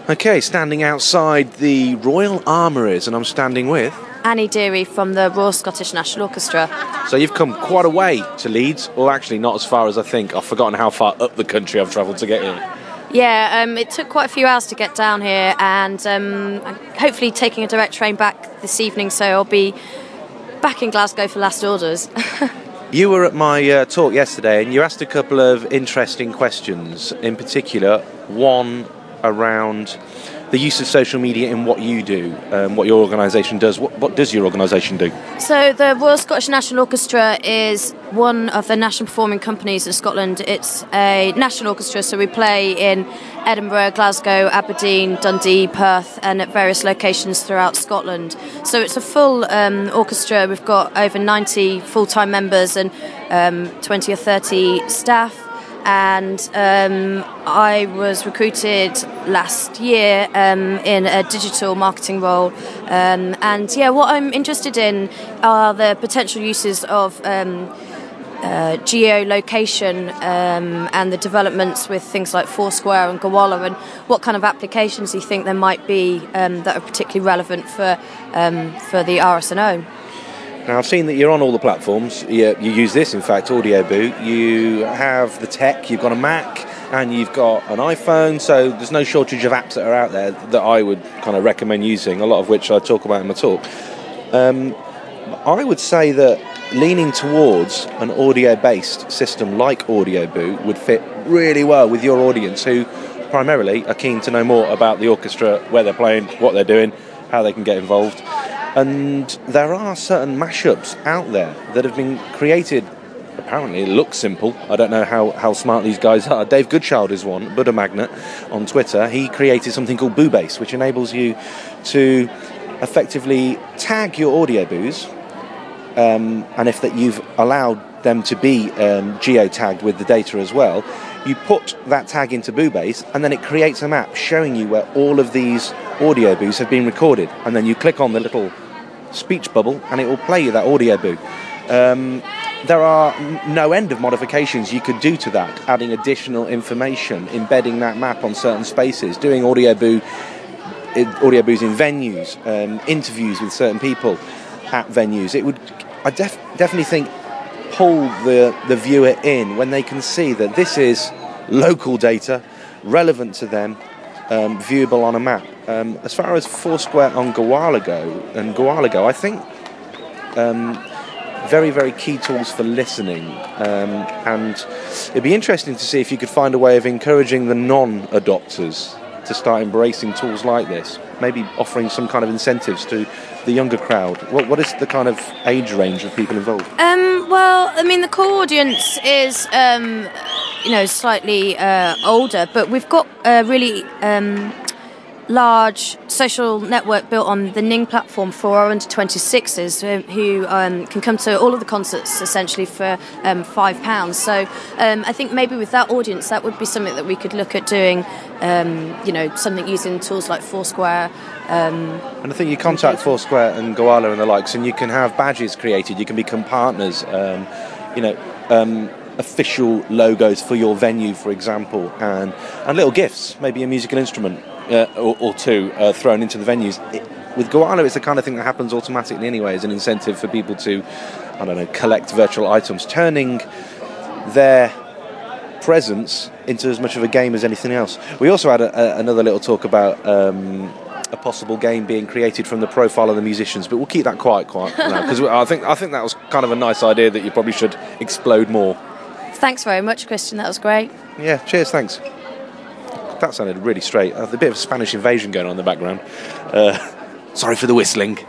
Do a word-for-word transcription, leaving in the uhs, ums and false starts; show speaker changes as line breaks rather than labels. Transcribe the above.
Okay, standing outside the Royal Armouries, and I'm standing with...
Annie Deary from the Royal Scottish National Orchestra.
So you've come quite a way to Leeds, or actually not as far as I think. I've forgotten how far up the country I've travelled to get here.
Yeah, um, it took quite a few hours to get down here, and um, I'm hopefully taking a direct train back this evening, so I'll be back in Glasgow for last orders.
You were at my uh, talk yesterday, and you asked a couple of interesting questions, in particular, one around the use of social media in what you do, um, what your organisation does. What, what does your organisation do?
So the Royal Scottish National Orchestra is one of the national performing companies in Scotland. It's a national orchestra, so we play in Edinburgh, Glasgow, Aberdeen, Dundee, Perth, and at various locations throughout Scotland. So it's a full um, orchestra. We've got over ninety full-time members and um, twenty or thirty staff. And um, I was recruited last year um, in a digital marketing role. Um, and yeah, what I'm interested in are the potential uses of um, uh, geolocation um, and the developments with things like Foursquare and Gowalla, and what kind of applications you think there might be um, that are particularly relevant for um, for the R S N O.
Now, I've seen that you're on all the platforms. You, you use this, in fact, Audioboo. You have the tech, you've got a Mac, and you've got an iPhone, so there's no shortage of apps that are out there that I would kind of recommend using, a lot of which I talk about in my talk. Um, I would say that leaning towards an audio-based system like Audioboo would fit really well with your audience, who primarily are keen to know more about the orchestra, where they're playing, what they're doing, how they can get involved. And there are certain mashups out there that have been created. Apparently it looks simple. I don't know how, how smart these guys are. Dave Goodchild is one, Buddha Magnet, on Twitter. He created something called Boobase, which enables you to effectively tag your Audioboos, um, and if that you've allowed them to be um, geo-tagged with the data as well, you put that tag into Boobase, and then it creates a map showing you where all of these Audioboos have been recorded, and then you click on the little speech bubble and it will play you that Audioboo. Um, there are no end of modifications you could do to that, adding additional information, embedding that map on certain spaces, doing Audioboo, Audioboos in venues, um, interviews with certain people at venues. It would, I def- definitely think, pull the, the viewer in when they can see that this is local data, relevant to them, um, viewable on a map. Um, as far as Foursquare on Gowalla go, and Gowalla go, I think um, very, very key tools for listening. Um, and it'd be interesting to see if you could find a way of encouraging the non-adopters to start embracing tools like this, maybe offering some kind of incentives to the younger crowd. What, what is the kind of age range of people involved?
Um, well, I mean, the core audience is, um, you know, slightly uh, older, but we've got a really um, large social network built on the Ning platform for our under twenty-sixes who um, can come to all of the concerts essentially for um, five pounds. So um, I think maybe with that audience, that would be something that we could look at doing, um, you know, something using tools like Foursquare. Um,
and I think you contact Foursquare and Gowalla and the likes, and you can have badges created, you can become partners, um, you know, um, official logos for your venue, for example, and, and little gifts, maybe a musical instrument uh, or, or two uh, thrown into the venues. It, with Gowalla, it's the kind of thing that happens automatically anyway, as an incentive for people to, I don't know, collect virtual items, turning their presence into as much of a game as anything else. We also had a, a, another little talk about um, a possible game being created from the profile of the musicians, but we'll keep that quiet, quiet now, because I think I think that was kind of a nice idea that you probably should explode more.
Thanks very much, Christian. That was great.
Yeah, cheers, thanks. That sounded really straight. Uh, a bit of a Spanish invasion going on in the background. Uh, sorry for the whistling.